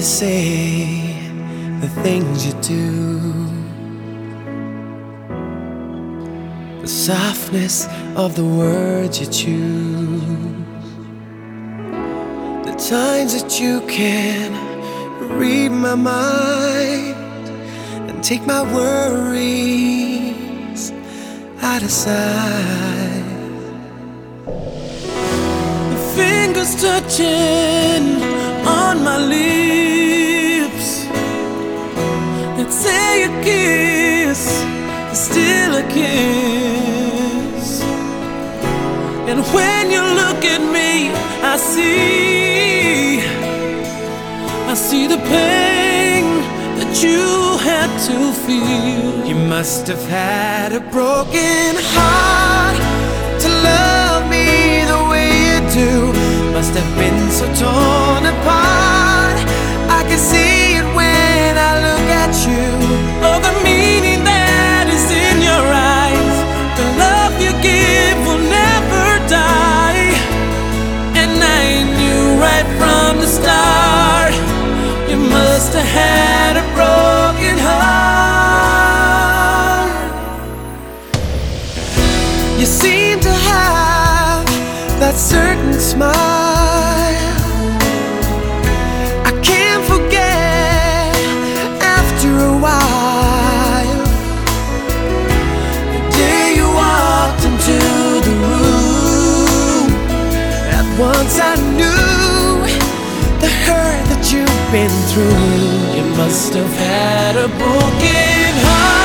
say, the things you do, the softness of the words you choose, the times that you can read my mind and take my worries out of sight. Your fingers touching on my lips and say a kiss is still a kiss. And when you look at me, I see the pain that you had to feel. You must have had a broken heart to love me the way you do. Must have been so torn apart. I can see it when I look at you. Oh, the meaning that is in your eyes. The love you give will never die. And I knew right from the start, you must have had a broken heart. You seem to have that certain smile I can't forget after a while. The day you walked into the room, at once I knew the hurt that you've been through. You must have had a broken heart.